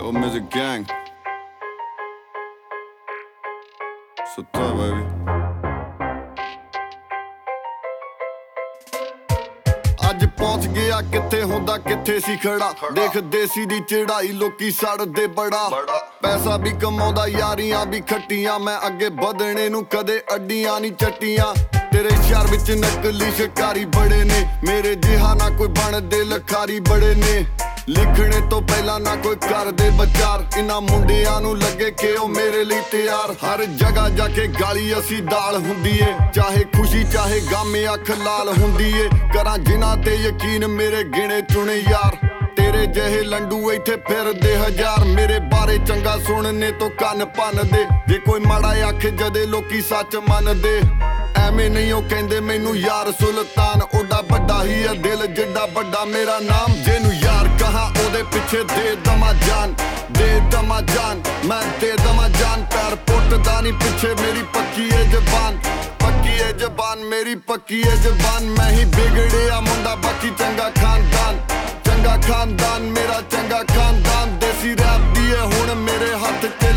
Yo, Music Gang. ਸੁੱਤਾ baby. ਅੱਜ ਪਹੁੰਚ ਗਿਆ ਕਿੱਥੇ ਹੁੰਦਾ ਕਿੱਥੇ ਸੀ ਖੜਾ ਦੇਖ ਦੇਸੀ ਦੀ ਚੜਾਈ ਲੋਕੀ ਸੜਦੇ ਬੜਾ ਪੈਸਾ ਵੀ ਕਮਾਉਂਦਾ ਯਾਰੀਆਂ ਵੀ ਖੱਟੀਆਂ ਮੈਂ ਅੱਗੇ ਵਧਣੇ ਨੂੰ ਕਦੇ ਅੱਡੀਆਂ ਨਹੀਂ ਚੱਟੀਆਂ ਤੇਰੇ ਸ਼ਹਿਰ ਵਿੱਚ ਨਕਲੀ ਸ਼ਿਕਾਰੀ ਬੜੇ ਨੇ ਮੇਰੇ ਜਿਹਾ ਨਾ ਕੋਈ ਬਣਦੇ ਲਖਾਰੀ ਬੜੇ ਨੇ ਲਿਖਣੇ ਤੋਂ ਪਹਿਲਾਂ ਨਾ ਕੋਈ ਕਰਦੇ ਵਿਚਾਰ ਇਨ੍ਹਾਂ ਮੁੰਡਿਆਂ ਨੂੰ ਲੱਗੇ ਕਿ ਉਹ ਮੇਰੇ ਲਈ ਤਿਆਰ ਹਰ ਜਗ੍ਹਾ ਜਾ ਕੇ ਗਾਲੀ ਅਸੀਂ ਦਾਲ ਹੁੰਦੀ ਏ ਚਾਹੇ ਖੁਸ਼ੀ ਚਾਹੇ ਗਮ ਅੱਖ ਲਾਲ ਹੁੰਦੀ ਏ ਕਰਾਂ ਜਿਨ੍ਹਾਂ ਤੇ ਯਕੀਨ ਮੇਰੇ ਗਿਣੇ ਚੁਣੇ ਯਾਰ ਤੇਰੇ ਜਿਹੇ ਲੰਡੂ ਇੱਥੇ ਫਿਰਦੇ ਹਜ਼ਾਰ ਮੇਰੇ ਬਾਰੇ ਚੰਗਾ ਸੁਣਨੇ ਤੋਂ ਕੰਨ ਭੰਨਦੇ ਜੇ ਕੋਈ ਮਾੜਾ ਆਖੇ ਜਦੇ ਲੋਕੀ ਸੱਚ ਮੰਨਦੇ ਐਵੇਂ ਨਹੀਂ ਉਹ ਕਹਿੰਦੇ ਮੈਨੂੰ ਯਾਰ ਸੁਲਤਾਨ ਓਡਾ ਵੱਡਾ ਹੀ ਆ ਦਿਲ ਜਿੱਡਾ ਵੱਡਾ ਮੇਰਾ ਨਾਮ ਜਿਹਨੂੰ ਯਾਰ ਕਹਾਂ ਉਹਦੇ ਪਿੱਛੇ ਦੇ ਦਮਾ ਜਾਨ ਮੈਂ ਦੇ ਦਮਾ ਜਾਨ ਪੈਰ ਪੁੱਟਦਾ ਨਹੀਂ ਪਿੱਛੇ ਮੇਰੀ ਪੱਕੀ ਏ ਜ਼ਬਾਨ ਮੇਰੀ ਪੱਕੀ ਏ ਜ਼ਬਾਨ ਮੈਂ ਹੀ ਵਿਗੜਿਆ ਮੁੰਡਾ ਬਾਕੀ ਚੰਗਾ ਖਾਨਦਾਨ ਮੇਰਾ ਚੰਗਾ ਖਾਨਦਾਨ ਦੇਸੀ ਰੈਪ ਦੀ ਏ ਹੁਣ ਮੇਰੇ ਹੱਥ 'ਚ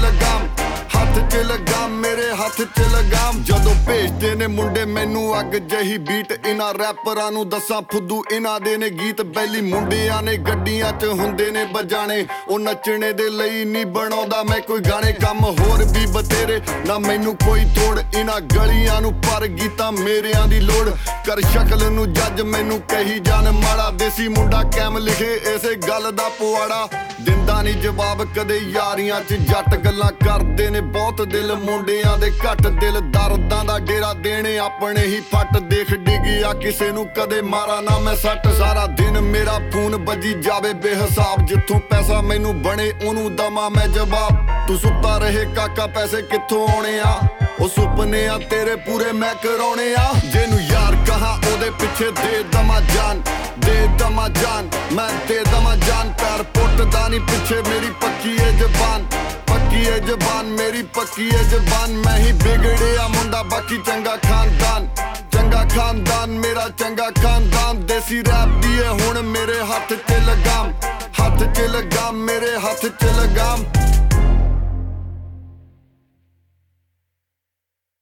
ਲਗਾਮ ਮੇਰੇ ਹੱਥ 'ਚ ਲਗਾਮ ਜਦੋਂ ਭੇਜਦੇ ਨੇ ਮੁੰਡੇ ਮੈਨੂੰ ਅੱਗ ਜਹੀ ਬੀਟ ਇਹਨਾਂ ਰੈਪਰਾਂ ਨੂੰ ਦੱਸਾਂ ਫੁੱਦੂ ਇਹਨਾਂ ਦੇ ਨੇ ਗੀਤ ਬੈਲੀ ਮੁੰਡਿਆਂ ਨੇ ਗੱਡੀਆਂ 'ਚ ਹੁੰਦੇ ਨੇ ਬਜਾਣੇ ਉਹ ਨੱਚਣੇ ਦੇ ਲਈ ਨਹੀਂ ਬਣਾਉਂਦਾ ਮੈਂ ਕੋਈ ਗਾਣੇ ਕੰਮ ਹੋਰ ਵੀ ਬਤੇਰੇ ਨਾ ਮੈਨੂੰ ਕੋਈ ਤੋੜ ਇਹਨਾਂ ਗਲੀਆਂ ਨੂੰ ਪਰ ਗੀਤਾਂ ਮੇਰਿਆਂ ਦੀ ਲੋੜ ਕਰ ਸ਼ਕਲ ਨੂੰ ਜੱਜ ਮੈਨੂੰ ਕਹੀ ਜਾਣ ਮਾੜਾ ਦੇਸੀ ਮੁੰਡਾ ਕੈਮ ਲਿਖੇ ਇਸੇ ਗੱਲ ਦਾ ਪੁਆੜਾ ਦਿੰਦਾ ਨਹੀਂ ਜਵਾਬ ਕਦੇ ਯਾਰੀਆਂ 'ਚ ਜੱਟ ਗੱਲਾਂ ਕਰਦੇ ਨੇ ਬਹੁਤ ਦਿਲ ਮੁੰਡਿਆਂ ਦੇ ਘੱਟ ਦਿਲ ਦਰਦਾਂ ਦਾ ਡੇਰਾ ਦੇਣੇ ਆਪਣੇ ਹੀ ਫੱਟ ਦੇਖ ਡਿੱਗਿਆ ਕਿਸੇ ਨੂੰ ਕਦੇ ਮਾਰਾ ਨਾ ਮੈਂ ਸੱਟ ਸਾਰਾ ਦਿਨ ਮੇਰਾ ਫੋਨ ਵੱਜੀ ਜਾਵੇ ਬੇਹਿਸਾਬ ਜਿੱਥੋਂ ਪੈਸਾ ਮੈਨੂੰ ਬਣੇ ਉਹਨੂੰ ਦਵਾਂ ਮੈਂ ਜਵਾਬ ਤੂੰ ਸੁੱਤਾ ਰਹੇ ਕਾਕਾ ਪੈਸੇ ਕਿੱਥੋਂ ਆਉਣੇ ਆ ਉਹ ਸੁਪਨੇ ਆ ਤੇਰੇ ਪੂਰੇ ਮੈਂ ਕਰਾਉਣੇ ਆ ਜਿਹਨੂੰ ਯਾਰ ਕਹਾਂ ਉਹਦੇ ਪਿੱਛੇ ਦੇ ਦਮਾ ਜਾਨ ਮੈਂ ਦੇ ਦਮਾ ਜਾਨ ਪੈਰ ਪੁੱਟਦਾ ਨਹੀਂ ਪਿੱਛੇ ਮੇਰੀ ਪੱਕੀ ਏ ਜ਼ਬਾਨ ਮੇਰੀ ਪੱਕੀ ਏ ਜ਼ਬਾਨ ਮੈਂ ਹੀ ਵਿਗੜਿਆ ਮੁੰਡਾ ਬਾਕੀ ਚੰਗਾ ਖਾਨਦਾਨ ਮੇਰਾ ਚੰਗਾ ਖਾਨਦਾਨ ਦੇਸੀ ਰੈਪ ਦੀ ਏ ਹੁਣ ਮੇਰੇ ਹੱਥ 'ਚ ਲਗਾਮ ਮੇਰੇ ਹੱਥ 'ਚ ਲਗਾਮ